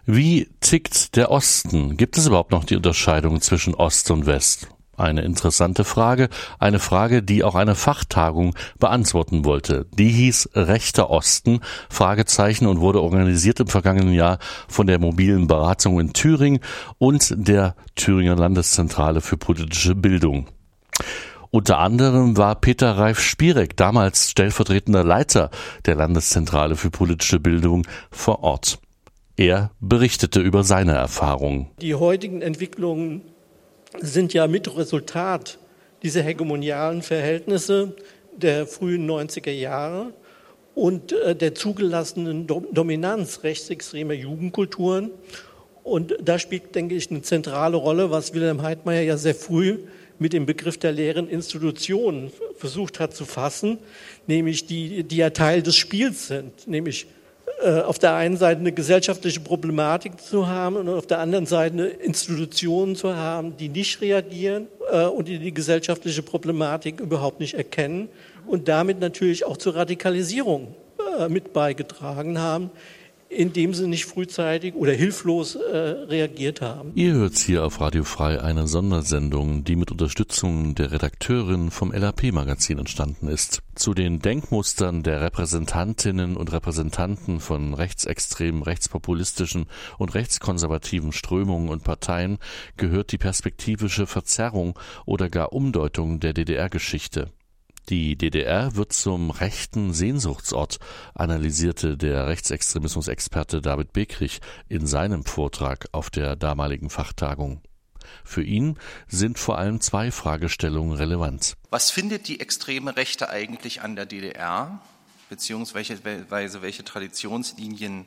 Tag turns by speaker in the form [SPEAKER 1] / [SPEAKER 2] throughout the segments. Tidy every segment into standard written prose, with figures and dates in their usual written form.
[SPEAKER 1] Wie tickt der Osten? Gibt es überhaupt noch die Unterscheidung zwischen Ost und West? Eine interessante Frage, eine Frage, die auch eine Fachtagung beantworten wollte. Die hieß Rechter Osten, Fragezeichen, und wurde organisiert im vergangenen Jahr von der mobilen Beratung in Thüringen und der Thüringer Landeszentrale für politische Bildung. Unter anderem war Peter Reif-Spierek, damals stellvertretender Leiter der Landeszentrale für politische Bildung, vor Ort. Er berichtete über seine Erfahrungen.
[SPEAKER 2] Die heutigen Entwicklungen sind ja mit Resultat dieser hegemonialen Verhältnisse der frühen 90er Jahre und der zugelassenen Dominanz rechtsextremer Jugendkulturen. Und da spielt, denke ich, eine zentrale Rolle, was Wilhelm Heidmeier ja sehr früh mit dem Begriff der leeren Institutionen versucht hat zu fassen, nämlich die ja Teil des Spiels sind, nämlich auf der einen Seite eine gesellschaftliche Problematik zu haben und auf der anderen Seite eine Institutionen zu haben, die nicht reagieren und die gesellschaftliche Problematik überhaupt nicht erkennen und damit natürlich auch zur Radikalisierung mit beigetragen haben, indem sie nicht frühzeitig oder hilflos reagiert haben.
[SPEAKER 1] Ihr hört hier auf Radio Frei eine Sondersendung, die mit Unterstützung der Redakteurin vom LAP-Magazin entstanden ist. Zu den Denkmustern der Repräsentantinnen und Repräsentanten von rechtsextremen, rechtspopulistischen und rechtskonservativen Strömungen und Parteien gehört die perspektivische Verzerrung oder gar Umdeutung der DDR-Geschichte. Die DDR wird zum rechten Sehnsuchtsort, analysierte der Rechtsextremismusexperte David Beckrich in seinem Vortrag auf der damaligen Fachtagung. Für ihn sind vor allem zwei Fragestellungen relevant.
[SPEAKER 3] Was findet die extreme Rechte eigentlich an der DDR, beziehungsweise welche Traditionslinien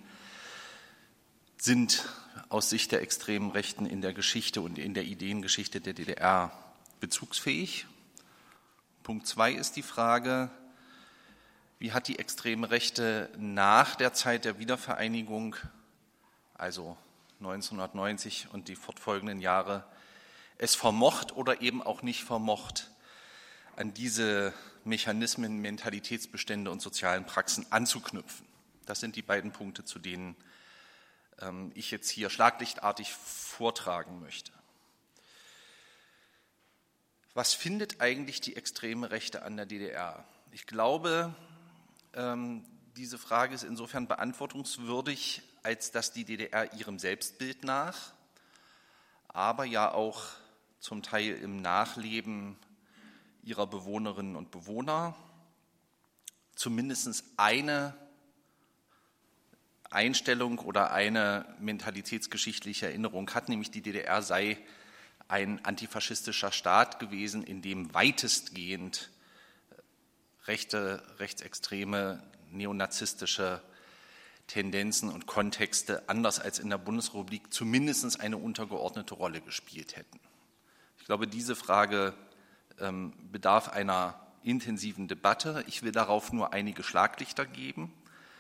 [SPEAKER 3] sind aus Sicht der extremen Rechten in der Geschichte und in der Ideengeschichte der DDR bezugsfähig? Punkt 2 ist die Frage, wie hat die extreme Rechte nach der Zeit der Wiedervereinigung, also 1990 und die fortfolgenden Jahre, es vermocht oder eben auch nicht vermocht, an diese Mechanismen, Mentalitätsbestände und sozialen Praxen anzuknüpfen? Das sind die beiden Punkte, zu denen ich jetzt hier schlaglichtartig vortragen möchte. Was findet eigentlich die extreme Rechte an der DDR? Ich glaube, diese Frage ist insofern beantwortungswürdig, als dass die DDR ihrem Selbstbild nach, aber ja auch zum Teil im Nachleben ihrer Bewohnerinnen und Bewohner zumindest eine Einstellung oder eine mentalitätsgeschichtliche Erinnerung hat, nämlich die DDR sei ein antifaschistischer Staat gewesen, in dem weitestgehend rechte, rechtsextreme, neonazistische Tendenzen und Kontexte, anders als in der Bundesrepublik, zumindest eine untergeordnete Rolle gespielt hätten. Ich glaube, diese Frage bedarf einer intensiven Debatte. Ich will darauf nur einige Schlaglichter geben.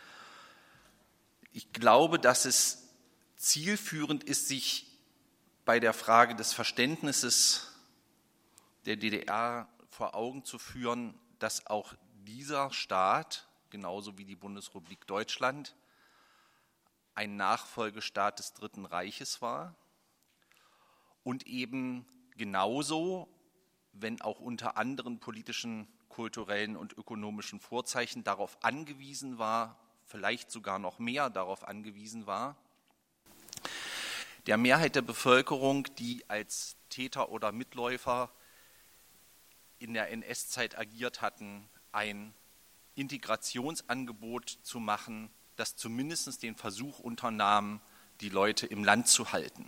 [SPEAKER 3] Ich glaube, dass es zielführend ist, sich bei der Frage des Verständnisses der DDR vor Augen zu führen, dass auch dieser Staat, genauso wie die Bundesrepublik Deutschland, ein Nachfolgestaat des Dritten Reiches war und eben genauso, wenn auch unter anderen politischen, kulturellen und ökonomischen Vorzeichen, darauf angewiesen war, vielleicht sogar noch mehr darauf angewiesen war, der Mehrheit der Bevölkerung, die als Täter oder Mitläufer in der NS-Zeit agiert hatten, ein Integrationsangebot zu machen, das zumindest den Versuch unternahm, die Leute im Land zu halten.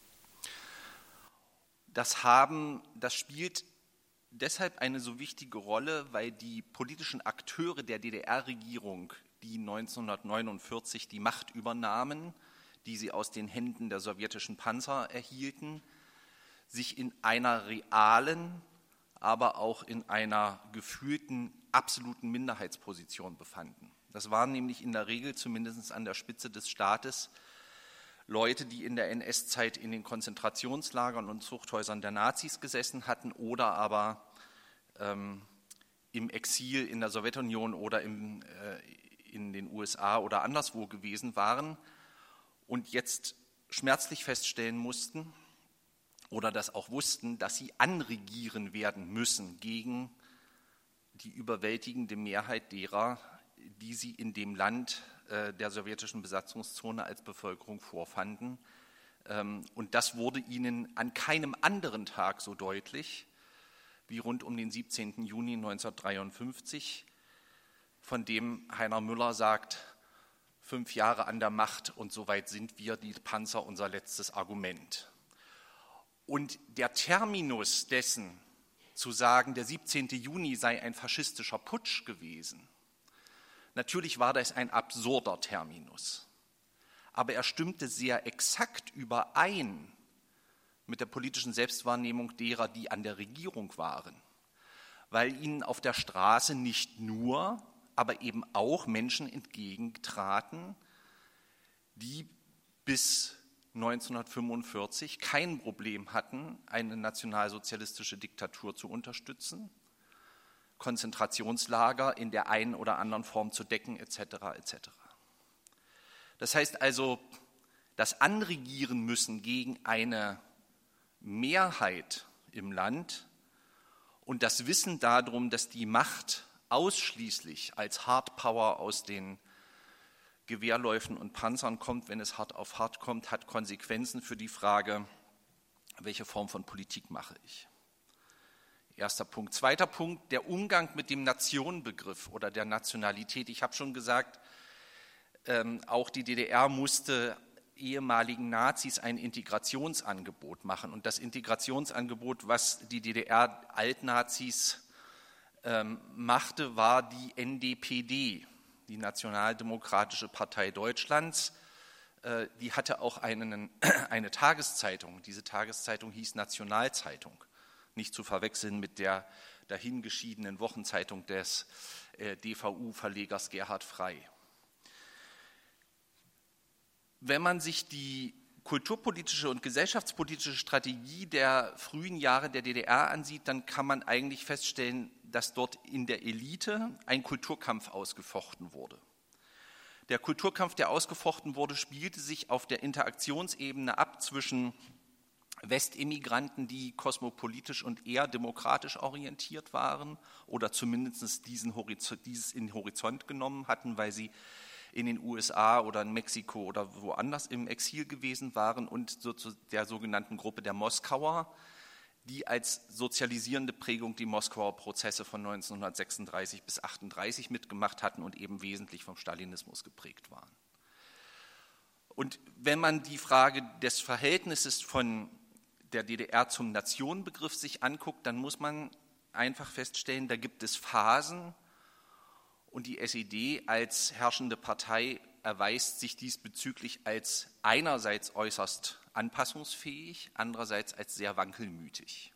[SPEAKER 3] Das spielt deshalb eine so wichtige Rolle, weil die politischen Akteure der DDR-Regierung, die 1949 die Macht übernahmen, die sie aus den Händen der sowjetischen Panzer erhielten, sich in einer realen, aber auch in einer gefühlten absoluten Minderheitsposition befanden. Das waren nämlich in der Regel, zumindest an der Spitze des Staates, Leute, die in der NS-Zeit in den Konzentrationslagern und Zuchthäusern der Nazis gesessen hatten oder aber im Exil in der Sowjetunion oder in den USA oder anderswo gewesen waren und jetzt schmerzlich feststellen mussten oder das auch wussten, dass sie anregieren werden müssen gegen die überwältigende Mehrheit derer, die sie in dem Land der sowjetischen Besatzungszone als Bevölkerung vorfanden. Und das wurde ihnen an keinem anderen Tag so deutlich wie rund um den 17. Juni 1953, von dem Heiner Müller sagt, 5 Jahre an der Macht und soweit sind wir, die Panzer, unser letztes Argument. Und der Terminus dessen, zu sagen, der 17. Juni sei ein faschistischer Putsch gewesen, natürlich war das ein absurder Terminus, aber er stimmte sehr exakt überein mit der politischen Selbstwahrnehmung derer, die an der Regierung waren, weil ihnen auf der Straße nicht nur, aber eben auch Menschen entgegentraten, die bis 1945 kein Problem hatten, eine nationalsozialistische Diktatur zu unterstützen, Konzentrationslager in der einen oder anderen Form zu decken, etc. etc. Das heißt also, das Anregieren müssen gegen eine Mehrheit im Land und das Wissen darum, dass die Macht ausschließlich als Hardpower aus den Gewehrläufen und Panzern kommt, wenn es hart auf hart kommt, hat Konsequenzen für die Frage, welche Form von Politik mache ich. Erster Punkt. Zweiter Punkt, der Umgang mit dem Nationenbegriff oder der Nationalität. Ich habe schon gesagt, auch die DDR musste ehemaligen Nazis ein Integrationsangebot machen. Und das Integrationsangebot, was die DDR-Altnazis machte, war die NDPD, die Nationaldemokratische Partei Deutschlands. Die hatte auch eine Tageszeitung. Diese Tageszeitung hieß Nationalzeitung. Nicht zu verwechseln mit der dahingeschiedenen Wochenzeitung des DVU-Verlegers Gerhard Frey. Wenn man sich die kulturpolitische und gesellschaftspolitische Strategie der frühen Jahre der DDR ansieht, dann kann man eigentlich feststellen, dass dort in der Elite ein Kulturkampf ausgefochten wurde. Der Kulturkampf, der ausgefochten wurde, spielte sich auf der Interaktionsebene ab zwischen Westimmigranten, die kosmopolitisch und eher demokratisch orientiert waren oder zumindest dieses in den Horizont genommen hatten, weil sie in den USA oder in Mexiko oder woanders im Exil gewesen waren, und der sogenannten Gruppe der Moskauer, die als sozialisierende Prägung die Moskauer Prozesse von 1936 bis 1938 mitgemacht hatten und eben wesentlich vom Stalinismus geprägt waren. Und wenn man die Frage des Verhältnisses von der DDR zum Nationenbegriff sich anguckt, dann muss man einfach feststellen, da gibt es Phasen, und die SED als herrschende Partei erweist sich diesbezüglich als einerseits äußerst anpassungsfähig, andererseits als sehr wankelmütig.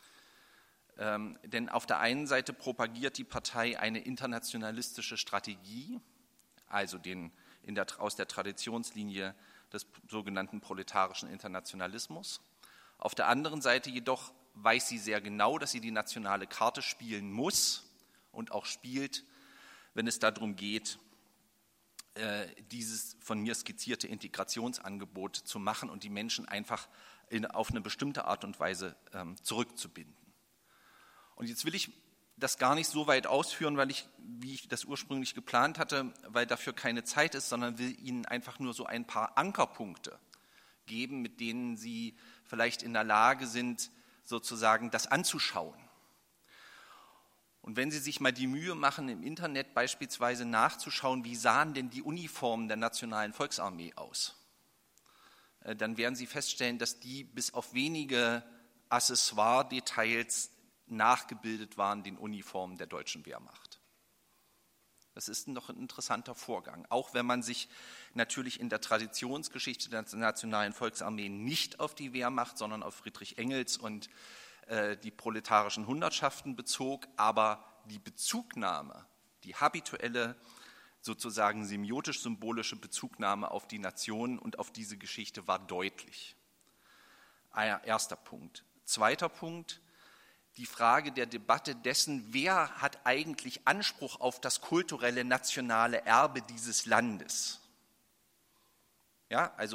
[SPEAKER 3] Denn auf der einen Seite propagiert die Partei eine internationalistische Strategie, also aus der Traditionslinie des sogenannten proletarischen Internationalismus. Auf der anderen Seite jedoch weiß sie sehr genau, dass sie die nationale Karte spielen muss und auch spielt, wenn es darum geht, dieses von mir skizzierte Integrationsangebot zu machen und die Menschen einfach auf eine bestimmte Art und Weise zurückzubinden. Und jetzt will ich das gar nicht so weit ausführen, wie ich das ursprünglich geplant hatte, weil dafür keine Zeit ist, sondern will Ihnen einfach nur so ein paar Ankerpunkte geben, mit denen Sie vielleicht in der Lage sind, sozusagen das anzuschauen. Und wenn Sie sich mal die Mühe machen, im Internet beispielsweise nachzuschauen, wie sahen denn die Uniformen der Nationalen Volksarmee aus, dann werden Sie feststellen, dass die bis auf wenige Accessoire-Details nachgebildet waren den Uniformen der deutschen Wehrmacht. Das ist noch ein interessanter Vorgang, auch wenn man sich natürlich in der Traditionsgeschichte der Nationalen Volksarmee nicht auf die Wehrmacht, sondern auf Friedrich Engels und die proletarischen Hundertschaften bezog, aber die Bezugnahme, die habituelle, sozusagen semiotisch-symbolische Bezugnahme auf die Nation und auf diese Geschichte war deutlich. Erster Punkt. Zweiter Punkt, die Frage der Debatte dessen, wer hat eigentlich Anspruch auf das kulturelle nationale Erbe dieses Landes. Ja, also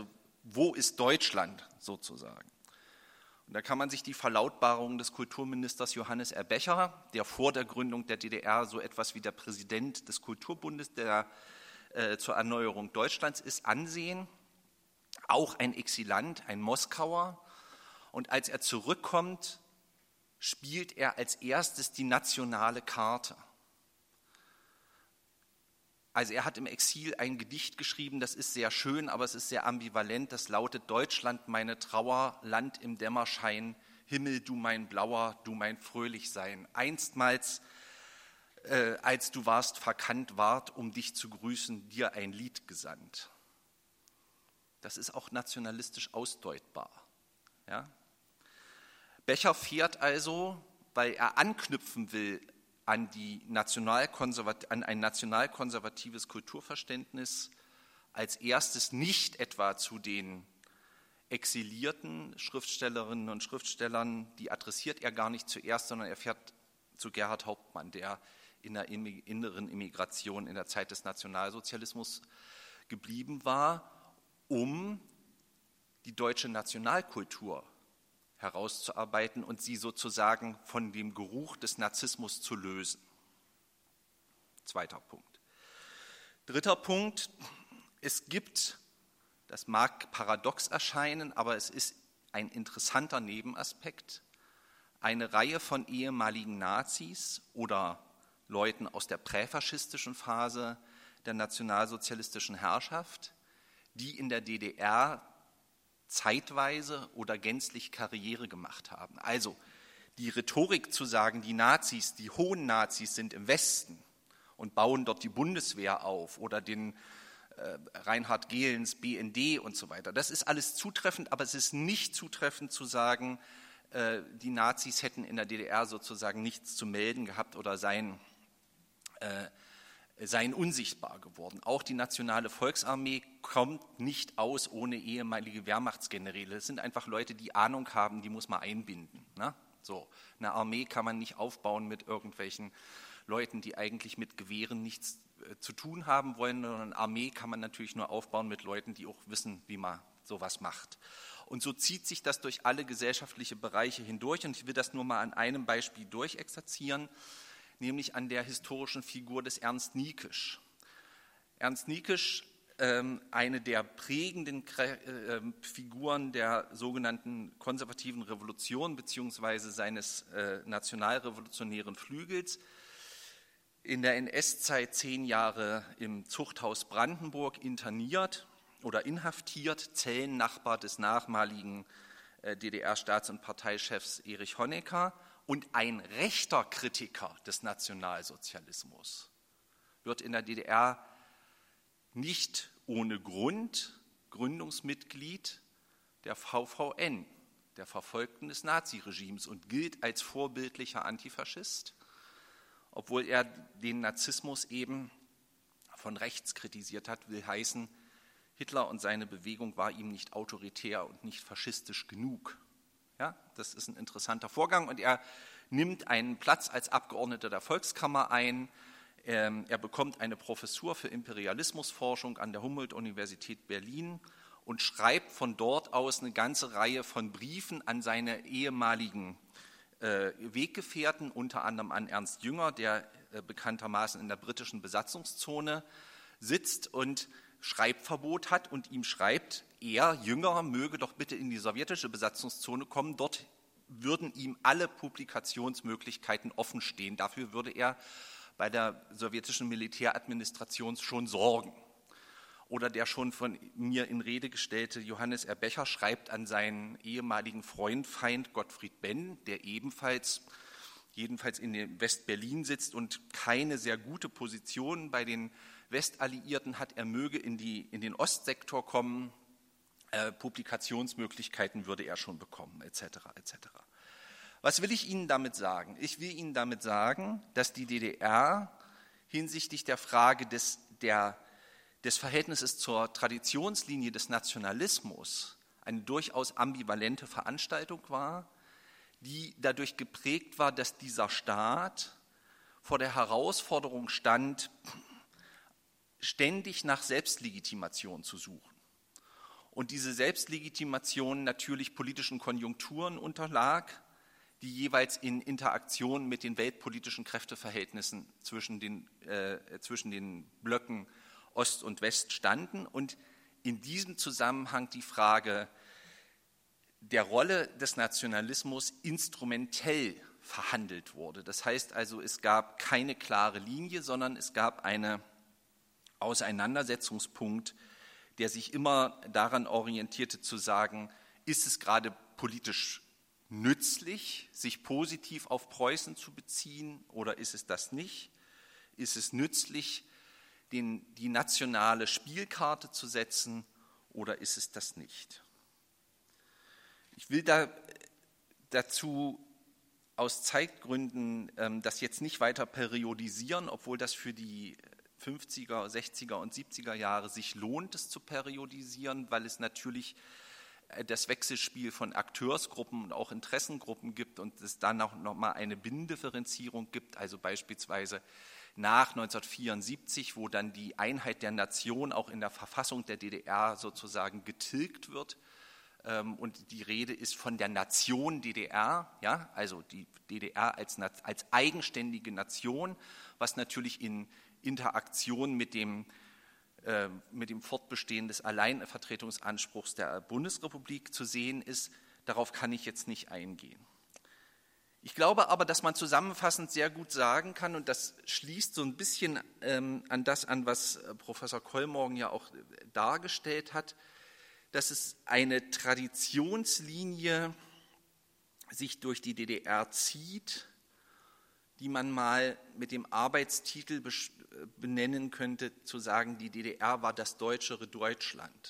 [SPEAKER 3] wo ist Deutschland sozusagen? Und da kann man sich die Verlautbarung des Kulturministers Johannes R. Becher, der vor der Gründung der DDR so etwas wie der Präsident des Kulturbundes, der zur Erneuerung Deutschlands ist, ansehen. Auch ein Exilant, ein Moskauer. Und als er zurückkommt, spielt er als erstes die nationale Karte. Also er hat im Exil ein Gedicht geschrieben, das ist sehr schön, aber es ist sehr ambivalent. Das lautet: Deutschland, meine Trauer, Land im Dämmerschein, Himmel, du mein Blauer, du mein Fröhlichsein. Einstmals, als du warst verkannt, ward, um dich zu grüßen, dir ein Lied gesandt. Das ist auch nationalistisch ausdeutbar. Ja? Becher fährt also, weil er anknüpfen will an ein nationalkonservatives Kulturverständnis, als erstes nicht etwa zu den exilierten Schriftstellerinnen und Schriftstellern, die adressiert er gar nicht zuerst, sondern er fährt zu Gerhard Hauptmann, der in der inneren Immigration in der Zeit des Nationalsozialismus geblieben war, um die deutsche Nationalkultur herauszuarbeiten und sie sozusagen von dem Geruch des Nazismus zu lösen. Zweiter Punkt. Dritter Punkt: Es gibt, das mag paradox erscheinen, aber es ist ein interessanter Nebenaspekt, eine Reihe von ehemaligen Nazis oder Leuten aus der präfaschistischen Phase der nationalsozialistischen Herrschaft, die in der DDR zeitweise oder gänzlich Karriere gemacht haben. Also die Rhetorik zu sagen, die Nazis, die hohen Nazis sind im Westen und bauen dort die Bundeswehr auf oder den Reinhard Gehlens BND und so weiter, das ist alles zutreffend, aber es ist nicht zutreffend zu sagen, die Nazis hätten in der DDR sozusagen nichts zu melden gehabt oder seien unsichtbar geworden. Auch die Nationale Volksarmee kommt nicht aus ohne ehemalige Wehrmachtsgeneräle. Das sind einfach Leute, die Ahnung haben, die muss man einbinden. Ne? So, eine Armee kann man nicht aufbauen mit irgendwelchen Leuten, die eigentlich mit Gewehren nichts zu tun haben wollen, sondern eine Armee kann man natürlich nur aufbauen mit Leuten, die auch wissen, wie man sowas macht. Und so zieht sich das durch alle gesellschaftliche Bereiche hindurch, und ich will das nur mal an einem Beispiel durchexerzieren, nämlich an der historischen Figur des Ernst Niekisch. Ernst Niekisch, eine der prägenden Figuren der sogenannten konservativen Revolution beziehungsweise seines nationalrevolutionären Flügels, in der NS-Zeit 10 Jahre im Zuchthaus Brandenburg interniert oder inhaftiert, Zellennachbar des nachmaligen DDR-Staats- und Parteichefs Erich Honecker und ein rechter Kritiker des Nationalsozialismus, wird in der DDR nicht ohne Grund Gründungsmitglied der VVN, der Verfolgten des Naziregimes, und gilt als vorbildlicher Antifaschist, obwohl er den Nazismus eben von rechts kritisiert hat, will heißen, Hitler und seine Bewegung war ihm nicht autoritär und nicht faschistisch genug. Ja, das ist ein interessanter Vorgang, und er nimmt einen Platz als Abgeordneter der Volkskammer ein. Er bekommt eine Professur für Imperialismusforschung an der Humboldt-Universität Berlin und schreibt von dort aus eine ganze Reihe von Briefen an seine ehemaligen Weggefährten, unter anderem an Ernst Jünger, der bekanntermaßen in der britischen Besatzungszone sitzt und Schreibverbot hat, und ihm schreibt, er, Jünger, möge doch bitte in die sowjetische Besatzungszone kommen, dort würden ihm alle Publikationsmöglichkeiten offen stehen. Dafür würde er bei der sowjetischen Militäradministration schon sorgen. Oder der schon von mir in Rede gestellte Johannes R. Becher schreibt an seinen ehemaligen Feind Gottfried Benn, der jedenfalls in West-Berlin sitzt und keine sehr gute Position bei den Westalliierten hat, er möge in den Ostsektor kommen, Publikationsmöglichkeiten würde er schon bekommen, etc. etc. Was will ich Ihnen damit sagen? Ich will Ihnen damit sagen, dass die DDR hinsichtlich der Frage des Verhältnisses zur Traditionslinie des Nationalismus eine durchaus ambivalente Veranstaltung war, die dadurch geprägt war, dass dieser Staat vor der Herausforderung stand, ständig nach Selbstlegitimation zu suchen und diese Selbstlegitimation natürlich politischen Konjunkturen unterlag, die jeweils in Interaktion mit den weltpolitischen Kräfteverhältnissen zwischen den Blöcken Ost und West standen und in diesem Zusammenhang die Frage der Rolle des Nationalismus instrumentell verhandelt wurde. Das heißt also, es gab keine klare Linie, sondern es gab einen Auseinandersetzungspunkt, der sich immer daran orientierte zu sagen, ist es gerade politisch nützlich, sich positiv auf Preußen zu beziehen oder ist es das nicht? Ist es nützlich, die nationale Spielkarte zu setzen oder ist es das nicht? Ich will dazu aus Zeitgründen das jetzt nicht weiter periodisieren, obwohl das für die 50er, 60er und 70er Jahre sich lohnt, es zu periodisieren, weil es natürlich das Wechselspiel von Akteursgruppen und auch Interessengruppen gibt und es dann auch nochmal eine Binnendifferenzierung gibt, also beispielsweise nach 1974, wo dann die Einheit der Nation auch in der Verfassung der DDR sozusagen getilgt wird und die Rede ist von der Nation DDR, ja, also die DDR als eigenständige Nation, was natürlich in Interaktion mit dem Fortbestehen des Alleinvertretungsanspruchs der Bundesrepublik zu sehen ist. Darauf kann ich jetzt nicht eingehen. Ich glaube aber, dass man zusammenfassend sehr gut sagen kann, und das schließt so ein bisschen an das an, was Professor Kollmorgen ja auch dargestellt hat, dass es eine Traditionslinie sich durch die DDR zieht, die man mal mit dem Arbeitstitel benennen könnte, zu sagen, die DDR war das deutschere Deutschland.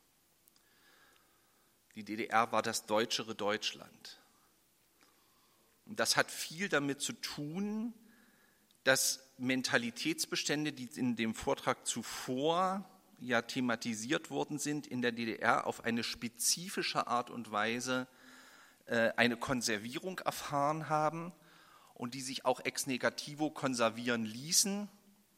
[SPEAKER 3] Die DDR war das deutschere Deutschland. Und das hat viel damit zu tun, dass Mentalitätsbestände, die in dem Vortrag zuvor ja thematisiert worden sind, in der DDR auf eine spezifische Art und Weise eine Konservierung erfahren haben und die sich auch ex negativo konservieren ließen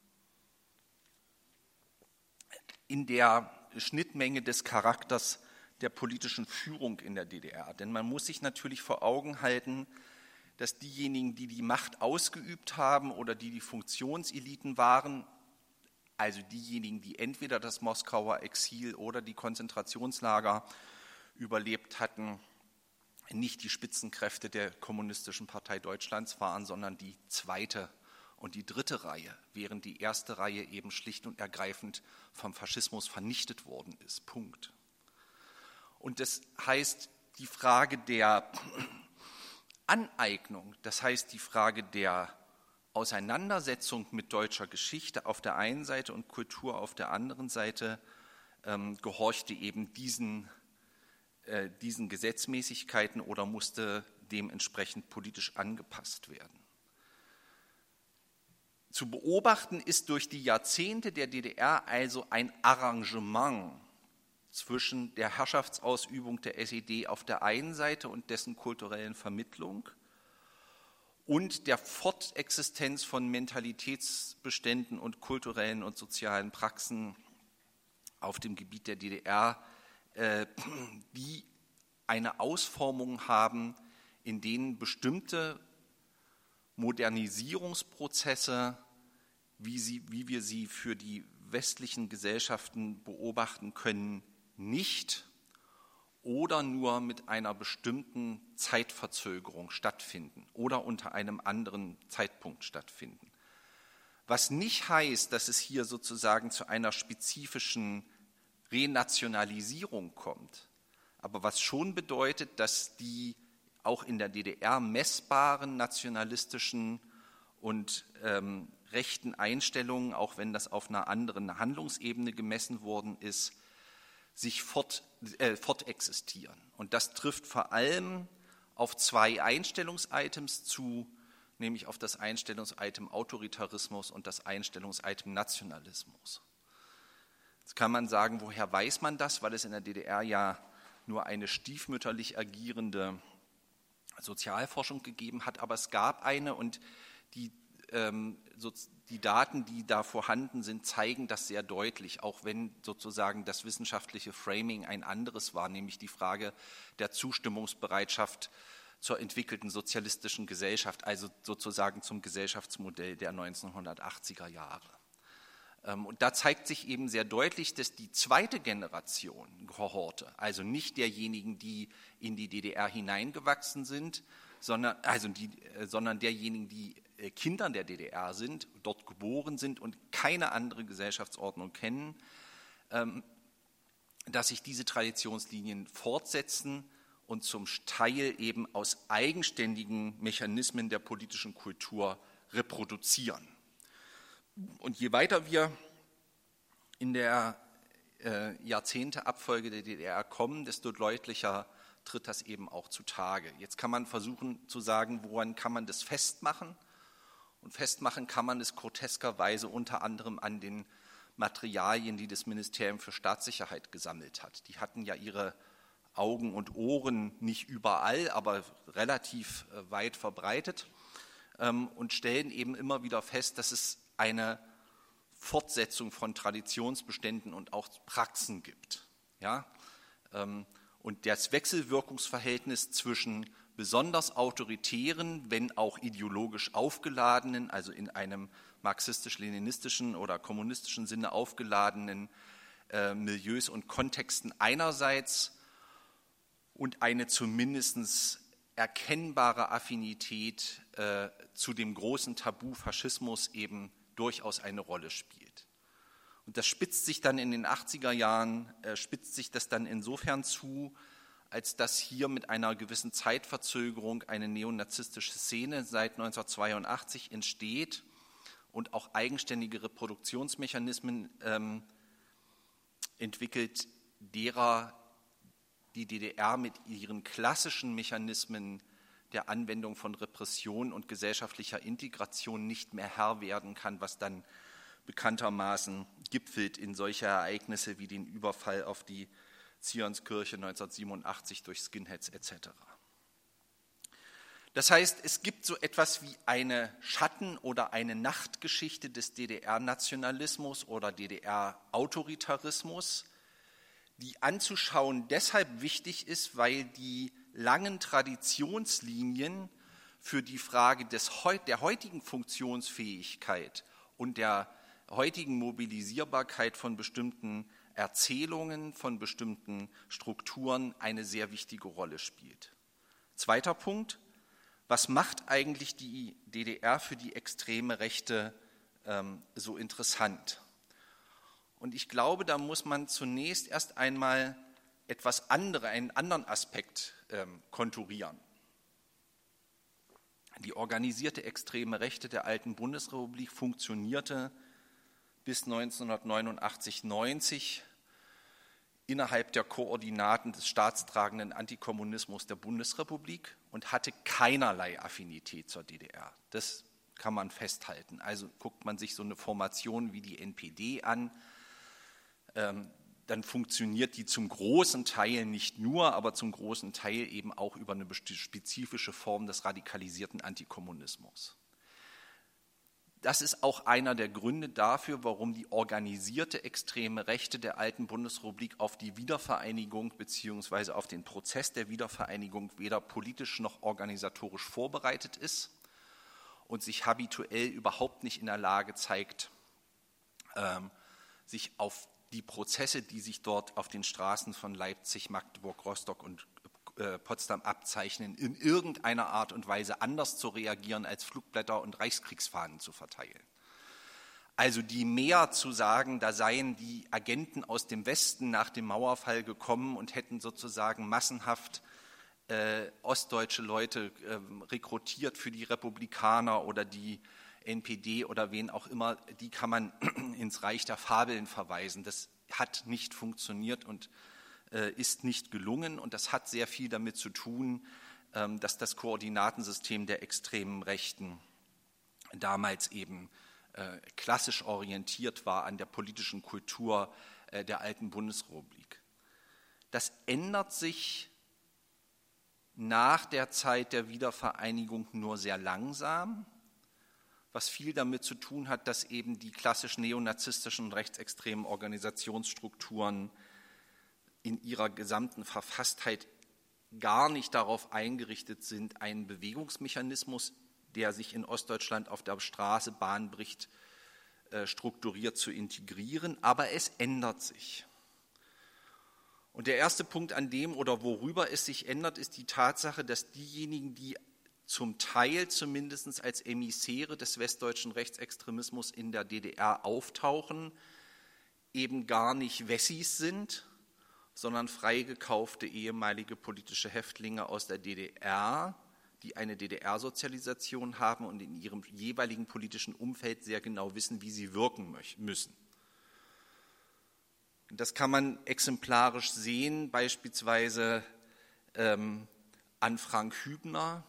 [SPEAKER 3] in der Schnittmenge des Charakters der politischen Führung in der DDR. Denn man muss sich natürlich vor Augen halten, dass diejenigen, die die Macht ausgeübt haben oder die Funktionseliten waren, also diejenigen, die entweder das Moskauer Exil oder die Konzentrationslager überlebt hatten, nicht die Spitzenkräfte der Kommunistischen Partei Deutschlands waren, sondern die zweite und die dritte Reihe, während die erste Reihe eben schlicht und ergreifend vom Faschismus vernichtet worden ist. Punkt. Und das heißt, die Frage der Aneignung, das heißt die Frage der Auseinandersetzung mit deutscher Geschichte auf der einen Seite und Kultur auf der anderen Seite gehorchte eben diesen Gesetzmäßigkeiten oder musste dementsprechend politisch angepasst werden. Zu beobachten ist durch die Jahrzehnte der DDR also ein Arrangement zwischen der Herrschaftsausübung der SED auf der einen Seite und dessen kulturellen Vermittlung und der Fortexistenz von Mentalitätsbeständen und kulturellen und sozialen Praxen auf dem Gebiet der DDR, die eine Ausformung haben, in denen bestimmte Modernisierungsprozesse, wie wir sie für die westlichen Gesellschaften beobachten können, nicht oder nur mit einer bestimmten Zeitverzögerung stattfinden oder unter einem anderen Zeitpunkt stattfinden. Was nicht heißt, dass es hier sozusagen zu einer spezifischen Renationalisierung kommt, aber was schon bedeutet, dass die auch in der DDR messbaren nationalistischen und rechten Einstellungen, auch wenn das auf einer anderen Handlungsebene gemessen worden ist, sich fortexistieren. Und das trifft vor allem auf zwei Einstellungsitems zu, nämlich auf das Einstellungsitem Autoritarismus und das Einstellungsitem Nationalismus. Jetzt kann man sagen, woher weiß man das? Weil es in der DDR ja nur eine stiefmütterlich agierende Sozialforschung gegeben hat, aber es gab eine und die die Daten, die da vorhanden sind, zeigen das sehr deutlich, auch wenn sozusagen das wissenschaftliche Framing ein anderes war, nämlich die Frage der Zustimmungsbereitschaft zur entwickelten sozialistischen Gesellschaft, also sozusagen zum Gesellschaftsmodell der 1980er Jahre. Und da zeigt sich eben sehr deutlich, dass die zweite Generation Kohorte, also nicht derjenigen, die in die DDR hineingewachsen sind, sondern derjenigen, die Kindern der DDR sind, dort geboren sind und keine andere Gesellschaftsordnung kennen, dass sich diese Traditionslinien fortsetzen und zum Teil eben aus eigenständigen Mechanismen der politischen Kultur reproduzieren. Und je weiter wir in der Jahrzehnteabfolge der DDR kommen, desto deutlicher tritt das eben auch zutage. Jetzt kann man versuchen zu sagen, woran kann man das festmachen? Und festmachen kann man es groteskerweise unter anderem an den Materialien, die das Ministerium für Staatssicherheit gesammelt hat. Die hatten ja ihre Augen und Ohren nicht überall, aber relativ weit verbreitet und stellen eben immer wieder fest, dass es eine Fortsetzung von Traditionsbeständen und auch Praxen gibt. Ja? Und das Wechselwirkungsverhältnis zwischen besonders autoritären, wenn auch ideologisch aufgeladenen, also in einem marxistisch-leninistischen oder kommunistischen Sinne aufgeladenen Milieus und Kontexten einerseits und eine zumindest erkennbare Affinität zu dem großen Tabu Faschismus eben durchaus eine Rolle spielt. Und das spitzt sich dann in den 80er Jahren, spitzt sich das dann insofern zu, als dass hier mit einer gewissen Zeitverzögerung eine neonazistische Szene seit 1982 entsteht und auch eigenständige Reproduktionsmechanismen entwickelt, derer die DDR mit ihren klassischen Mechanismen der Anwendung von Repression und gesellschaftlicher Integration nicht mehr Herr werden kann, was dann bekanntermaßen gipfelt in solche Ereignisse wie den Überfall auf die Zionskirche 1987 durch Skinheads etc. Das heißt, es gibt so etwas wie eine Schatten- oder eine Nachtgeschichte des DDR-Nationalismus oder DDR-Autoritarismus, die anzuschauen deshalb wichtig ist, weil die langen Traditionslinien für die Frage der heutigen Funktionsfähigkeit und der heutigen Mobilisierbarkeit von bestimmten Erzählungen, von bestimmten Strukturen eine sehr wichtige Rolle spielt. Zweiter Punkt: Was macht eigentlich die DDR für die extreme Rechte so interessant? Und ich glaube, da muss man zunächst erst einmal einen anderen Aspekt konturieren. Die organisierte extreme Rechte der alten Bundesrepublik funktionierte bis 1989/90 innerhalb der Koordinaten des staatstragenden Antikommunismus der Bundesrepublik und hatte keinerlei Affinität zur DDR. Das kann man festhalten. Also guckt man sich so eine Formation wie die NPD an, dann funktioniert die zum großen Teil nicht nur, aber zum großen Teil eben auch über eine spezifische Form des radikalisierten Antikommunismus. Das ist auch einer der Gründe dafür, warum die organisierte extreme Rechte der alten Bundesrepublik auf die Wiedervereinigung bzw. auf den Prozess der Wiedervereinigung weder politisch noch organisatorisch vorbereitet ist und sich habituell überhaupt nicht in der Lage zeigt, sich auf die Prozesse, die sich dort auf den Straßen von Leipzig, Magdeburg, Rostock und Potsdam abzeichnen, in irgendeiner Art und Weise anders zu reagieren, als Flugblätter und Reichskriegsfahnen zu verteilen. Also die mehr zu sagen, da seien die Agenten aus dem Westen nach dem Mauerfall gekommen und hätten sozusagen massenhaft ostdeutsche Leute rekrutiert für die Republikaner oder die NPD oder wen auch immer, die kann man ins Reich der Fabeln verweisen. Das hat nicht funktioniert und ist nicht gelungen, und das hat sehr viel damit zu tun, dass das Koordinatensystem der extremen Rechten damals eben klassisch orientiert war an der politischen Kultur der alten Bundesrepublik. Das ändert sich nach der Zeit der Wiedervereinigung nur sehr langsam, was viel damit zu tun hat, dass eben die klassisch neonazistischen und rechtsextremen Organisationsstrukturen in ihrer gesamten Verfasstheit gar nicht darauf eingerichtet sind, einen Bewegungsmechanismus, der sich in Ostdeutschland auf der Straße Bahn bricht, strukturiert zu integrieren, aber es ändert sich. Und der erste Punkt, an dem oder worüber es sich ändert, ist die Tatsache, dass diejenigen, die zum Teil zumindest als Emissäre des westdeutschen Rechtsextremismus in der DDR auftauchen, eben gar nicht Wessis sind, sondern freigekaufte ehemalige politische Häftlinge aus der DDR, die eine DDR-Sozialisation haben und in ihrem jeweiligen politischen Umfeld sehr genau wissen, wie sie wirken müssen. Das kann man exemplarisch sehen, beispielsweise an Frank Hübner,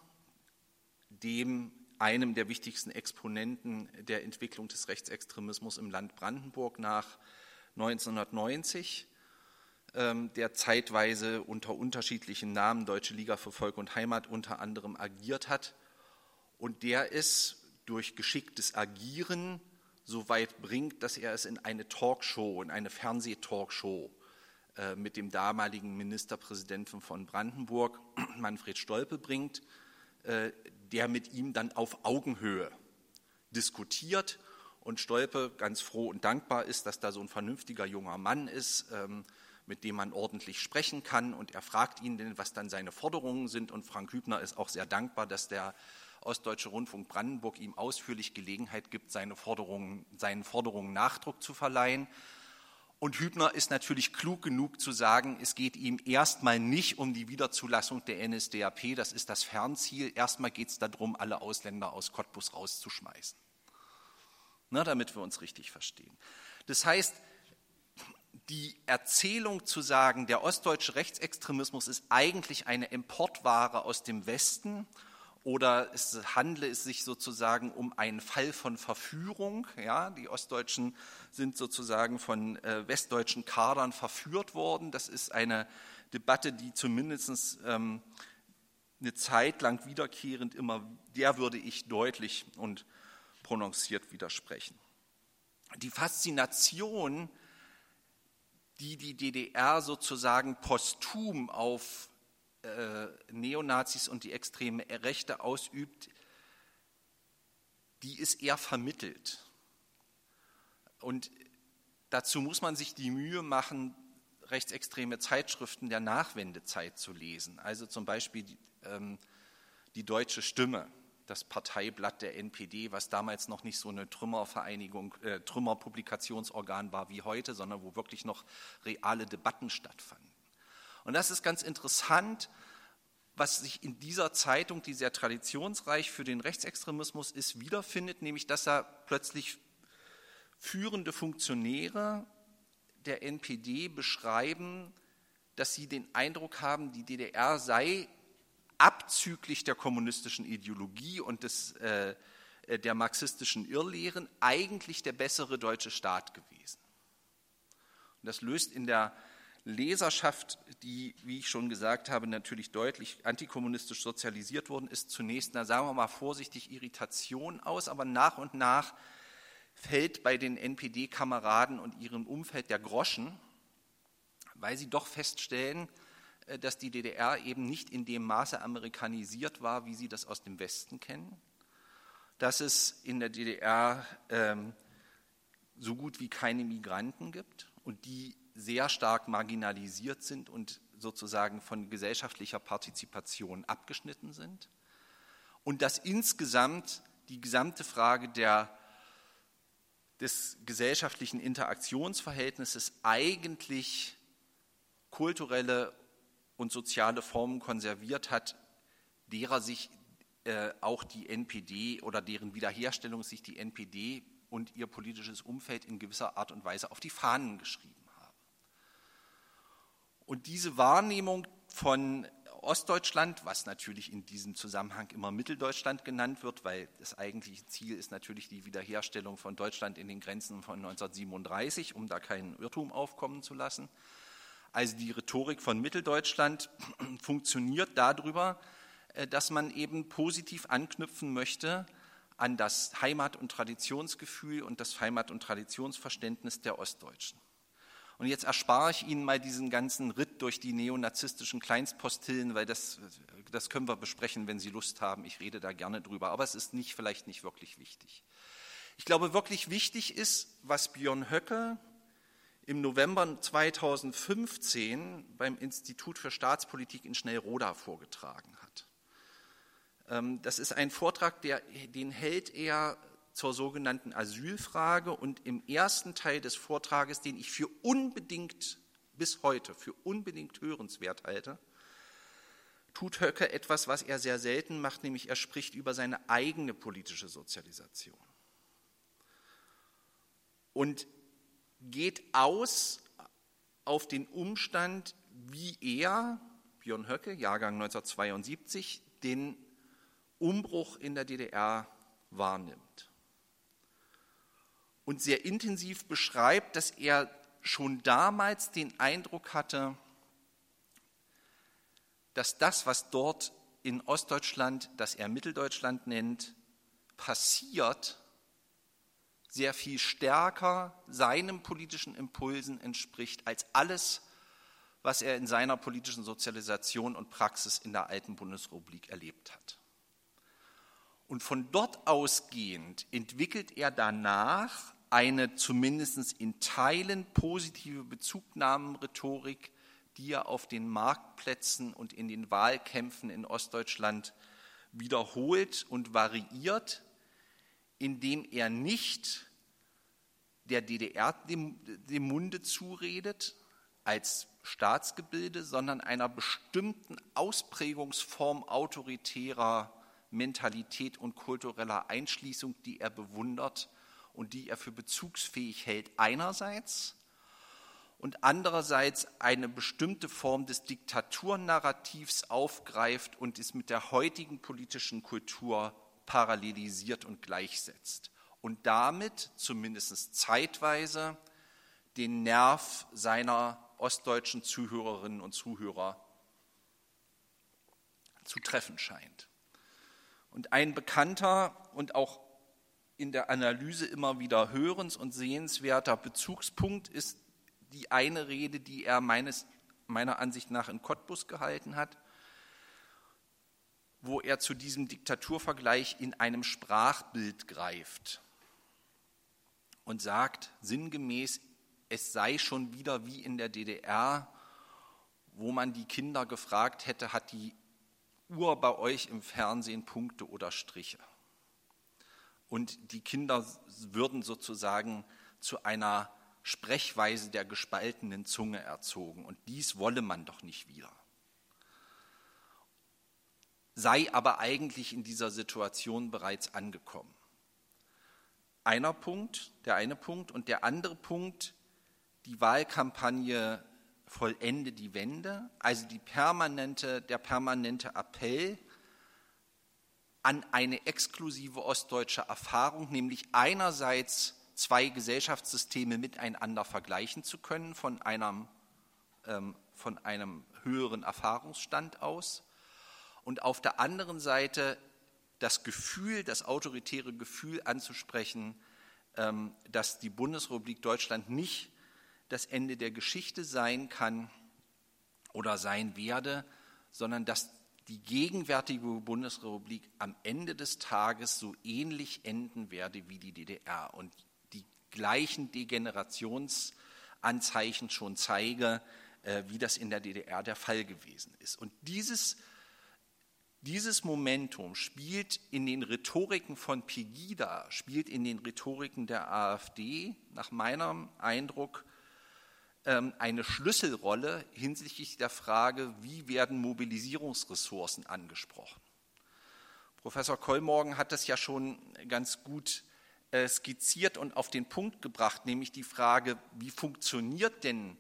[SPEAKER 3] einem der wichtigsten Exponenten der Entwicklung des Rechtsextremismus im Land Brandenburg nach 1990, der zeitweise unter unterschiedlichen Namen Deutsche Liga für Volk und Heimat unter anderem agiert hat und der es durch geschicktes Agieren so weit bringt, dass er es in eine Talkshow, in eine Fernsehtalkshow mit dem damaligen Ministerpräsidenten von Brandenburg, Manfred Stolpe, bringt, der mit ihm dann auf Augenhöhe diskutiert und Stolpe ganz froh und dankbar ist, dass da so ein vernünftiger junger Mann ist, mit dem man ordentlich sprechen kann, und er fragt ihn denn, was dann seine Forderungen sind, und Frank Hübner ist auch sehr dankbar, dass der Ostdeutsche Rundfunk Brandenburg ihm ausführlich Gelegenheit gibt, seinen Forderungen Nachdruck zu verleihen. Und Hübner ist natürlich klug genug zu sagen, es geht ihm erstmal nicht um die Wiederzulassung der NSDAP, das ist das Fernziel, erstmal geht es darum, alle Ausländer aus Cottbus rauszuschmeißen. Na, damit wir uns richtig verstehen. Das heißt, die Erzählung zu sagen, der ostdeutsche Rechtsextremismus ist eigentlich eine Importware aus dem Westen oder es handle sich sozusagen um einen Fall von Verführung. Ja, die Ostdeutschen sind sozusagen von westdeutschen Kadern verführt worden. Das ist eine Debatte, die zumindest eine Zeit lang wiederkehrend immer, der würde ich deutlich und prononciert widersprechen. Die Faszination, die die DDR sozusagen posthum auf Neonazis und die extreme Rechte ausübt, die ist eher vermittelt. Und dazu muss man sich die Mühe machen, rechtsextreme Zeitschriften der Nachwendezeit zu lesen. Also zum Beispiel die Deutsche Stimme, das Parteiblatt der NPD, was damals noch nicht so eine Trümmerpublikationsorgan war wie heute, sondern wo wirklich noch reale Debatten stattfanden. Und das ist ganz interessant, was sich in dieser Zeitung, die sehr traditionsreich für den Rechtsextremismus ist, wiederfindet, nämlich dass da plötzlich führende Funktionäre der NPD beschreiben, dass sie den Eindruck haben, die DDR sei abzüglich der kommunistischen Ideologie und der marxistischen Irrlehren eigentlich der bessere deutsche Staat gewesen. Und das löst in der Leserschaft, die, wie ich schon gesagt habe, natürlich deutlich antikommunistisch sozialisiert worden ist, zunächst, sagen wir mal vorsichtig, Irritation aus, aber nach und nach fällt bei den NPD-Kameraden und ihrem Umfeld der Groschen, weil sie doch feststellen, dass die DDR eben nicht in dem Maße amerikanisiert war, wie sie das aus dem Westen kennen, dass es in der DDR so gut wie keine Migranten gibt und die sehr stark marginalisiert sind und sozusagen von gesellschaftlicher Partizipation abgeschnitten sind und dass insgesamt die gesamte Frage des gesellschaftlichen Interaktionsverhältnisses eigentlich kulturelle und soziale Formen konserviert hat, derer sich auch die NPD oder deren Wiederherstellung sich die NPD und ihr politisches Umfeld in gewisser Art und Weise auf die Fahnen geschrieben haben. Und diese Wahrnehmung von Ostdeutschland, was natürlich in diesem Zusammenhang immer Mitteldeutschland genannt wird, weil das eigentliche Ziel ist natürlich die Wiederherstellung von Deutschland in den Grenzen von 1937, um da keinen Irrtum aufkommen zu lassen. Also die Rhetorik von Mitteldeutschland funktioniert darüber, dass man eben positiv anknüpfen möchte an das Heimat- und Traditionsgefühl und das Heimat- und Traditionsverständnis der Ostdeutschen. Und jetzt erspare ich Ihnen mal diesen ganzen Ritt durch die neonazistischen Kleinstpostillen, weil das können wir besprechen, wenn Sie Lust haben. Ich rede da gerne drüber, aber es ist vielleicht nicht wirklich wichtig. Ich glaube, wirklich wichtig ist, was Björn Höcke im November 2015 beim Institut für Staatspolitik in Schnellroda vorgetragen hat. Das ist ein Vortrag, den hält er zur sogenannten Asylfrage, und im ersten Teil des Vortrages, den ich bis heute für unbedingt hörenswert halte, tut Höcke etwas, was er sehr selten macht, nämlich er spricht über seine eigene politische Sozialisation und geht aus auf den Umstand, wie er, Björn Höcke, Jahrgang 1972, den Umbruch in der DDR wahrnimmt. Und sehr intensiv beschreibt, dass er schon damals den Eindruck hatte, dass das, was dort in Ostdeutschland, das er Mitteldeutschland nennt, passiert, sehr viel stärker seinen politischen Impulsen entspricht als alles, was er in seiner politischen Sozialisation und Praxis in der alten Bundesrepublik erlebt hat. Und von dort ausgehend entwickelt er danach eine zumindest in Teilen positive Bezugnahmenrhetorik, die er auf den Marktplätzen und in den Wahlkämpfen in Ostdeutschland wiederholt und variiert, indem er nicht der DDR dem Munde zuredet als Staatsgebilde, sondern einer bestimmten Ausprägungsform autoritärer Mentalität und kultureller Einschließung, die er bewundert und die er für bezugsfähig hält einerseits und andererseits eine bestimmte Form des Diktaturnarrativs aufgreift und es mit der heutigen politischen Kultur parallelisiert und gleichsetzt und damit zumindest zeitweise den Nerv seiner ostdeutschen Zuhörerinnen und Zuhörer zu treffen scheint. Und ein bekannter und auch in der Analyse immer wieder hörens- und sehenswerter Bezugspunkt ist die eine Rede, die er meiner Ansicht nach in Cottbus gehalten hat, wo er zu diesem Diktaturvergleich in einem Sprachbild greift und sagt sinngemäß, es sei schon wieder wie in der DDR, wo man die Kinder gefragt hätte, hat die Uhr bei euch im Fernsehen Punkte oder Striche? Und die Kinder würden sozusagen zu einer Sprechweise der gespaltenen Zunge erzogen. Und dies wolle man doch nicht wieder. Sei aber eigentlich in dieser Situation bereits angekommen. Der eine Punkt. Und der andere Punkt, die Wahlkampagne Vollende die Wende, also der permanente Appell an eine exklusive ostdeutsche Erfahrung, nämlich einerseits zwei Gesellschaftssysteme miteinander vergleichen zu können von einem höheren Erfahrungsstand aus und auf der anderen Seite das autoritäre Gefühl anzusprechen, dass die Bundesrepublik Deutschland nicht das Ende der Geschichte sein kann oder sein werde, sondern dass die gegenwärtige Bundesrepublik am Ende des Tages so ähnlich enden werde wie die DDR und die gleichen Degenerationsanzeichen schon zeige, wie das in der DDR der Fall gewesen ist. Und dieses Momentum spielt in den Rhetoriken von Pegida, spielt in den Rhetoriken der AfD nach meinem Eindruck eine Schlüsselrolle hinsichtlich der Frage, wie werden Mobilisierungsressourcen angesprochen. Professor Kollmorgen hat das ja schon ganz gut skizziert und auf den Punkt gebracht, nämlich die Frage, wie funktioniert denn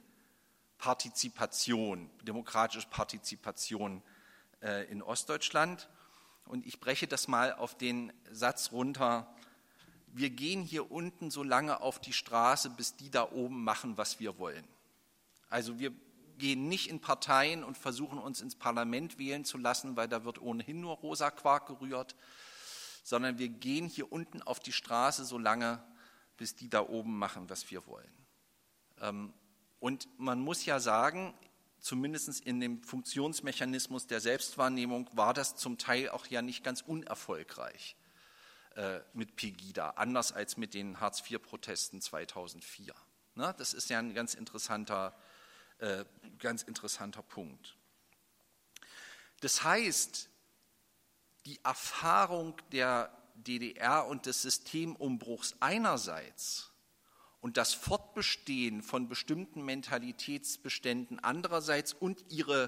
[SPEAKER 3] demokratische Partizipation in Ostdeutschland? Und ich breche das mal auf den Satz runter: Wir gehen hier unten so lange auf die Straße, bis die da oben machen, was wir wollen. Also wir gehen nicht in Parteien und versuchen uns ins Parlament wählen zu lassen, weil da wird ohnehin nur rosa Quark gerührt, sondern wir gehen hier unten auf die Straße so lange, bis die da oben machen, was wir wollen. Und man muss ja sagen, zumindest in dem Funktionsmechanismus der Selbstwahrnehmung war das zum Teil auch ja nicht ganz unerfolgreich mit Pegida, anders als mit den Hartz-IV-Protesten 2004. Ne? Das ist ja ein ganz interessanter Punkt. Das heißt, die Erfahrung der DDR und des Systemumbruchs einerseits und das Fortbestehen von bestimmten Mentalitätsbeständen andererseits und ihre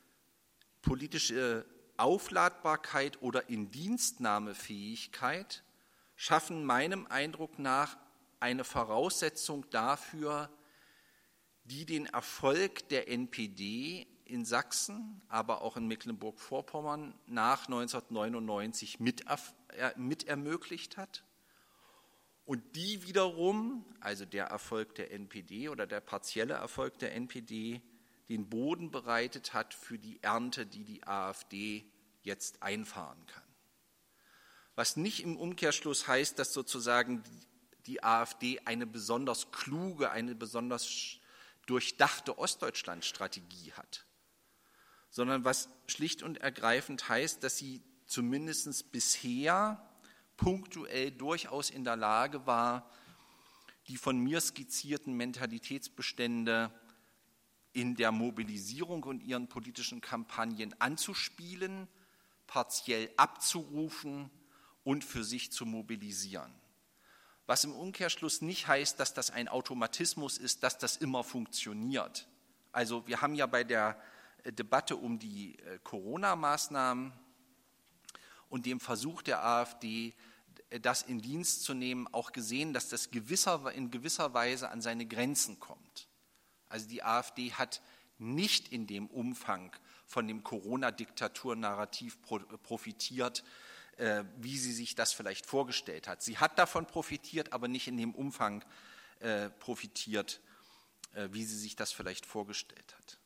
[SPEAKER 3] politische Aufladbarkeit oder Indienstnahmefähigkeit schaffen meinem Eindruck nach eine Voraussetzung dafür, die den Erfolg der NPD in Sachsen, aber auch in Mecklenburg-Vorpommern nach 1999 mit ermöglicht hat. Und die wiederum, also der Erfolg der NPD oder der partielle Erfolg der NPD, den Boden bereitet hat für die Ernte, die die AfD jetzt einfahren kann. Was nicht im Umkehrschluss heißt, dass sozusagen die AfD eine besonders kluge, eine besonders durchdachte Ostdeutschland-Strategie hat, sondern was schlicht und ergreifend heißt, dass sie zumindest bisher punktuell durchaus in der Lage war, die von mir skizzierten Mentalitätsbestände in der Mobilisierung und ihren politischen Kampagnen anzuspielen, partiell abzurufen und für sich zu mobilisieren. Was im Umkehrschluss nicht heißt, dass das ein Automatismus ist, dass das immer funktioniert. Also wir haben ja bei der Debatte um die Corona-Maßnahmen und dem Versuch der AfD, das in Dienst zu nehmen, auch gesehen, dass das in gewisser Weise an seine Grenzen kommt. Also die AfD hat nicht in dem Umfang von dem Corona-Diktatur-Narrativ profitiert, wie sie sich das vielleicht vorgestellt hat. Sie hat davon profitiert, aber nicht in dem Umfang profitiert, wie sie sich das vielleicht vorgestellt hat.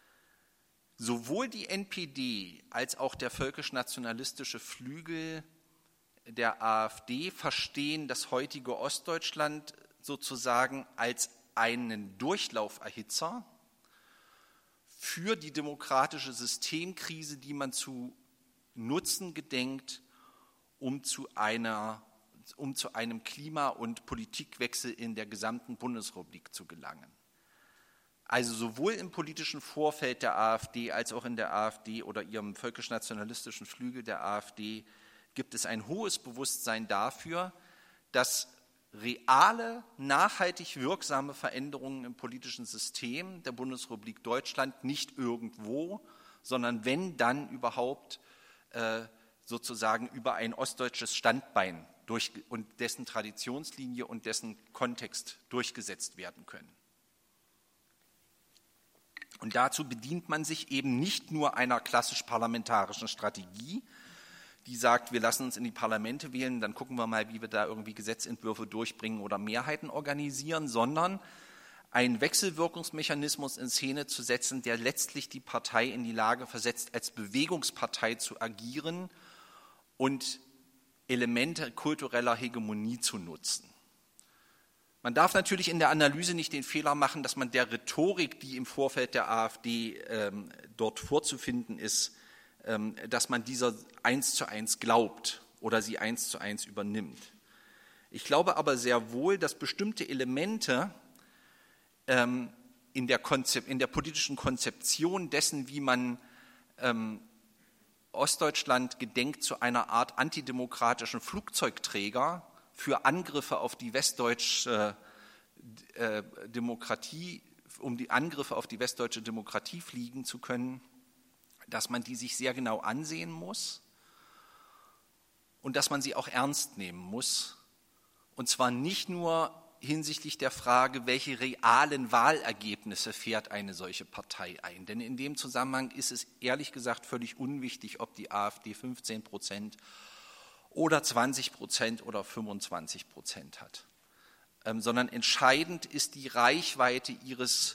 [SPEAKER 3] Sowohl die NPD als auch der völkisch-nationalistische Flügel der AfD verstehen das heutige Ostdeutschland sozusagen als einen Durchlauferhitzer für die demokratische Systemkrise, die man zu nutzen gedenkt, um zu einem Klima- und Politikwechsel in der gesamten Bundesrepublik zu gelangen. Also sowohl im politischen Vorfeld der AfD als auch in der AfD oder ihrem völkisch-nationalistischen Flügel der AfD gibt es ein hohes Bewusstsein dafür, dass reale, nachhaltig wirksame Veränderungen im politischen System der Bundesrepublik Deutschland nicht irgendwo, sondern wenn dann überhaupt sozusagen über ein ostdeutsches Standbein und dessen Traditionslinie und dessen Kontext durchgesetzt werden können. Und dazu bedient man sich eben nicht nur einer klassisch parlamentarischen Strategie, die sagt, wir lassen uns in die Parlamente wählen, dann gucken wir mal, wie wir da irgendwie Gesetzentwürfe durchbringen oder Mehrheiten organisieren, sondern einen Wechselwirkungsmechanismus in Szene zu setzen, der letztlich die Partei in die Lage versetzt, als Bewegungspartei zu agieren und Elemente kultureller Hegemonie zu nutzen. Man darf natürlich in der Analyse nicht den Fehler machen, dass man der Rhetorik, die im Vorfeld der AfD dort vorzufinden ist, dass man dieser 1:1 glaubt oder sie 1:1 übernimmt. Ich glaube aber sehr wohl, dass bestimmte Elemente in der politischen Konzeption dessen, wie man Ostdeutschland gedenkt, zu einer Art antidemokratischen Flugzeugträger für Angriffe auf die westdeutsche Demokratie, um die Angriffe auf die westdeutsche Demokratie fliegen zu können, dass man die sich sehr genau ansehen muss und dass man sie auch ernst nehmen muss. Und zwar nicht nur hinsichtlich der Frage, welche realen Wahlergebnisse fährt eine solche Partei ein. Denn in dem Zusammenhang ist es ehrlich gesagt völlig unwichtig, ob die AfD 15% oder 20% oder 25% hat. Sondern entscheidend ist die Reichweite ihres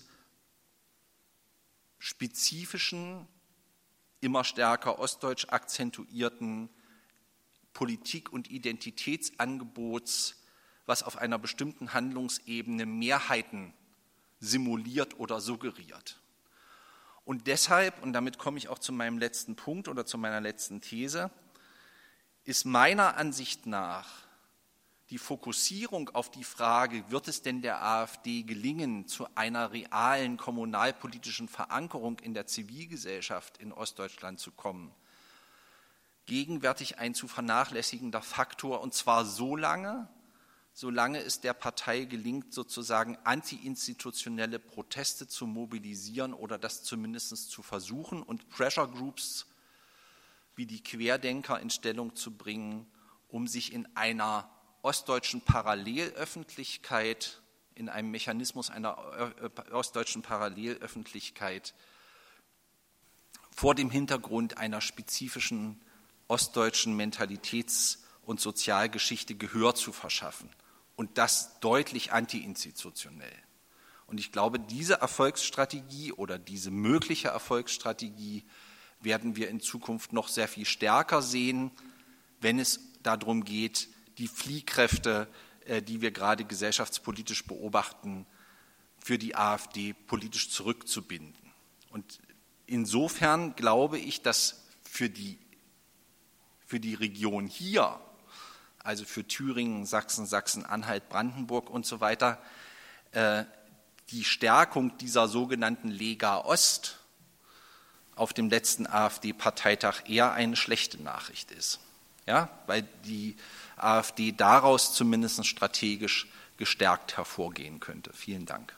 [SPEAKER 3] spezifischen, immer stärker ostdeutsch akzentuierten Politik- und Identitätsangebots, was auf einer bestimmten Handlungsebene Mehrheiten simuliert oder suggeriert. Und deshalb, und damit komme ich auch zu meinem letzten Punkt oder zu meiner letzten These, ist meiner Ansicht nach die Fokussierung auf die Frage, wird es denn der AfD gelingen, zu einer realen kommunalpolitischen Verankerung in der Zivilgesellschaft in Ostdeutschland zu kommen, gegenwärtig ein zu vernachlässigender Faktor, und zwar solange es der Partei gelingt, sozusagen antiinstitutionelle Proteste zu mobilisieren oder das zumindest zu versuchen und Pressure Groups wie die Querdenker in Stellung zu bringen, um sich in einer ostdeutschen Parallelöffentlichkeit, in einem Mechanismus einer ostdeutschen Parallelöffentlichkeit vor dem Hintergrund einer spezifischen ostdeutschen Mentalitäts- und Sozialgeschichte Gehör zu verschaffen. Und das deutlich antiinstitutionell. Und ich glaube, diese Erfolgsstrategie oder diese mögliche Erfolgsstrategie werden wir in Zukunft noch sehr viel stärker sehen, wenn es darum geht, die Fliehkräfte, die wir gerade gesellschaftspolitisch beobachten, für die AfD politisch zurückzubinden. Und insofern glaube ich, dass für die Region hier, also für Thüringen, Sachsen, Sachsen-Anhalt, Brandenburg und so weiter, die Stärkung dieser sogenannten Lega Ost auf dem letzten AfD-Parteitag eher eine schlechte Nachricht ist. Ja, weil die AfD daraus zumindest strategisch gestärkt hervorgehen könnte. Vielen Dank.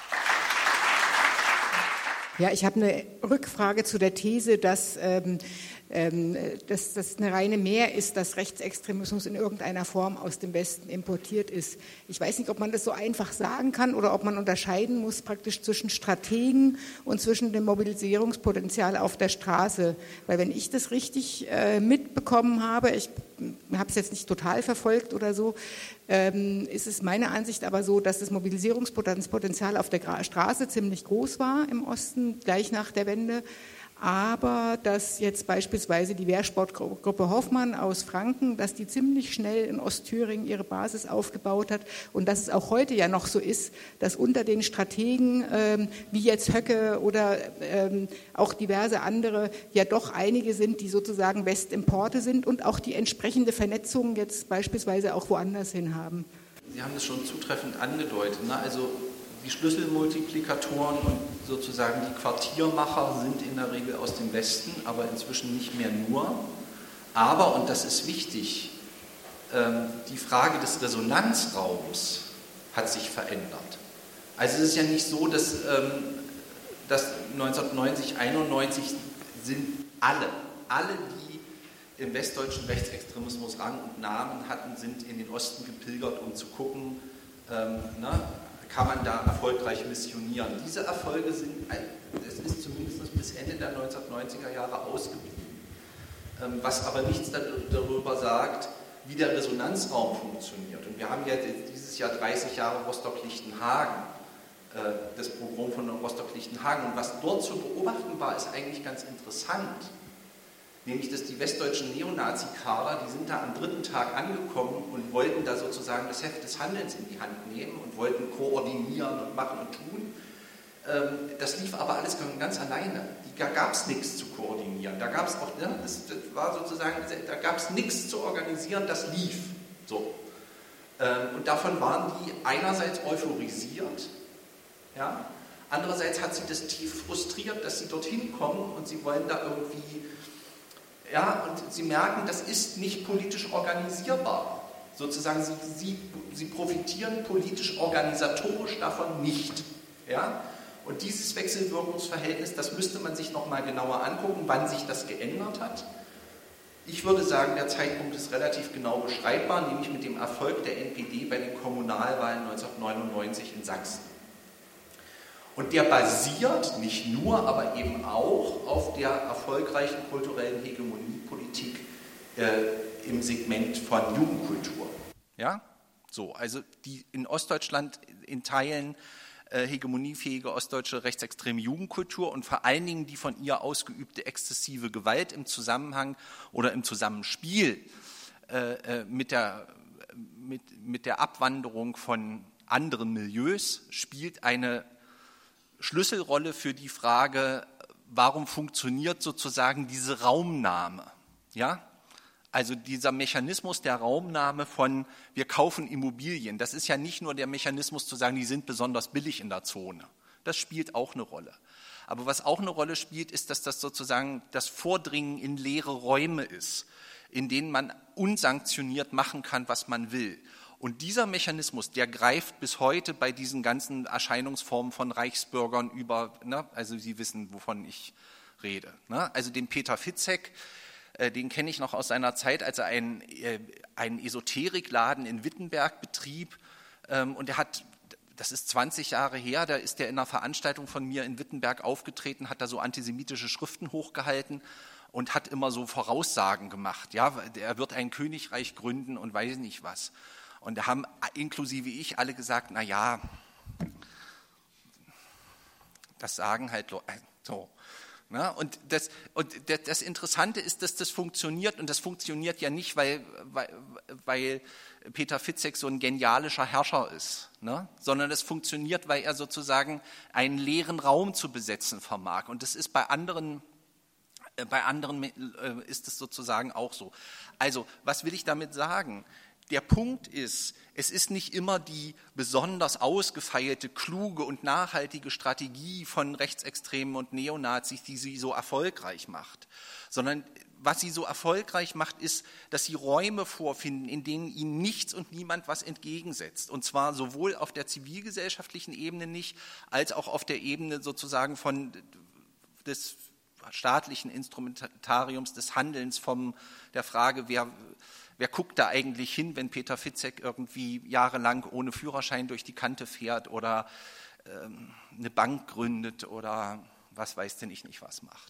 [SPEAKER 4] Ja, ich habe eine Rückfrage zu der These, dass das eine reine Mehr ist, dass Rechtsextremismus in irgendeiner Form aus dem Westen importiert ist. Ich weiß nicht, ob man das so einfach sagen kann oder ob man unterscheiden muss praktisch zwischen Strategen und zwischen dem Mobilisierungspotenzial auf der Straße. Weil wenn ich das richtig mitbekommen habe, ich habe es jetzt nicht total verfolgt oder so, ist es meiner Ansicht aber so, dass das Mobilisierungspotenzial auf der Straße ziemlich groß war im Osten, gleich nach der Wende. Aber dass jetzt beispielsweise die Wehrsportgruppe Hoffmann aus Franken, dass die ziemlich schnell in Ostthüringen ihre Basis aufgebaut hat und dass es auch heute ja noch so ist, dass unter den Strategen, wie jetzt Höcke oder auch diverse andere, ja doch einige sind, die sozusagen Westimporte sind und auch die entsprechende Vernetzung jetzt beispielsweise auch woanders hin haben.
[SPEAKER 3] Sie haben das schon zutreffend angedeutet, ne? Also die Schlüsselmultiplikatoren und sozusagen die Quartiermacher sind in der Regel aus dem Westen, aber inzwischen nicht mehr nur. Aber, und das ist wichtig, die Frage des Resonanzraums hat sich verändert. Also es ist ja nicht so, dass 1990, 91 sind alle, die im westdeutschen Rechtsextremismus Rang und Namen hatten, sind in den Osten gepilgert, um zu gucken, kann man da erfolgreich missionieren. Diese Erfolge sind, es ist zumindest bis Ende der 1990er Jahre ausgeblieben, was aber nichts darüber sagt, wie der Resonanzraum funktioniert. Und wir haben ja dieses Jahr 30 Jahre Rostock-Lichtenhagen, das Pogrom von Rostock-Lichtenhagen. Und was dort zu beobachten war, ist eigentlich ganz interessant. Nämlich, dass die westdeutschen Neonazi-Kader, die sind da am dritten Tag angekommen und wollten da sozusagen das Heft des Handelns in die Hand nehmen und wollten koordinieren und machen und tun. Das lief aber alles ganz alleine. Da gab es nichts zu koordinieren. Da gab es auch, das war sozusagen, da gab es nichts zu organisieren, das lief. So. Und davon waren die einerseits euphorisiert, ja, andererseits hat sie das tief frustriert, dass sie dorthin kommen und sie wollen da irgendwie. Ja, und sie merken, das ist nicht politisch organisierbar. Sozusagen, sie profitieren politisch organisatorisch davon nicht. Ja? Und dieses Wechselwirkungsverhältnis, das müsste man sich nochmal genauer angucken, wann sich das geändert hat. Ich würde sagen, der Zeitpunkt ist relativ genau beschreibbar, nämlich mit dem Erfolg der NPD bei den Kommunalwahlen 1999 in Sachsen. Und der basiert nicht nur, aber eben auch auf der erfolgreichen kulturellen Hegemoniepolitik im Segment von Jugendkultur. Ja? So, also die in Ostdeutschland in Teilen hegemoniefähige ostdeutsche rechtsextreme Jugendkultur und vor allen Dingen die von ihr ausgeübte exzessive Gewalt im Zusammenhang oder im Zusammenspiel mit der Abwanderung von anderen Milieus spielt eine Schlüsselrolle für die Frage, warum funktioniert sozusagen diese Raumnahme? Ja? Also dieser Mechanismus der Raumnahme von, wir kaufen Immobilien, das ist ja nicht nur der Mechanismus zu sagen, die sind besonders billig in der Zone. Das spielt auch eine Rolle. Aber was auch eine Rolle spielt, ist, dass das sozusagen das Vordringen in leere Räume ist, in denen man unsanktioniert machen kann, was man will. Und dieser Mechanismus, der greift bis heute bei diesen ganzen Erscheinungsformen von Reichsbürgern über, ne, also Sie wissen, wovon ich rede. Ne? Also den Peter Fitzek, den kenne ich noch aus seiner Zeit, als er einen Esoterikladen in Wittenberg betrieb. Und er hat, das ist 20 Jahre her, da ist er in einer Veranstaltung von mir in Wittenberg aufgetreten, hat da so antisemitische Schriften hochgehalten und hat immer so Voraussagen gemacht. Ja, er wird ein Königreich gründen und weiß nicht was. Und da haben inklusive ich alle gesagt, na ja, das sagen halt so. Na, und das Interessante ist, dass das funktioniert. Und das funktioniert ja nicht, weil Peter Fitzek so ein genialischer Herrscher ist, ne? Sondern es funktioniert, weil er sozusagen einen leeren Raum zu besetzen vermag. Und das ist bei anderen ist es sozusagen auch so. Also, was will ich damit sagen? Der Punkt ist, es ist nicht immer die besonders ausgefeilte, kluge und nachhaltige Strategie von Rechtsextremen und Neonazis, die sie so erfolgreich macht, sondern was sie so erfolgreich macht, ist, dass sie Räume vorfinden, in denen ihnen nichts und niemand was entgegensetzt. Und zwar sowohl auf der zivilgesellschaftlichen Ebene nicht, als auch auf der Ebene sozusagen des staatlichen Instrumentariums, des Handelns, der Frage, wer guckt da eigentlich hin, wenn Peter Fitzek irgendwie jahrelang ohne Führerschein durch die Kante fährt oder eine Bank gründet oder was weiß denn ich nicht was macht.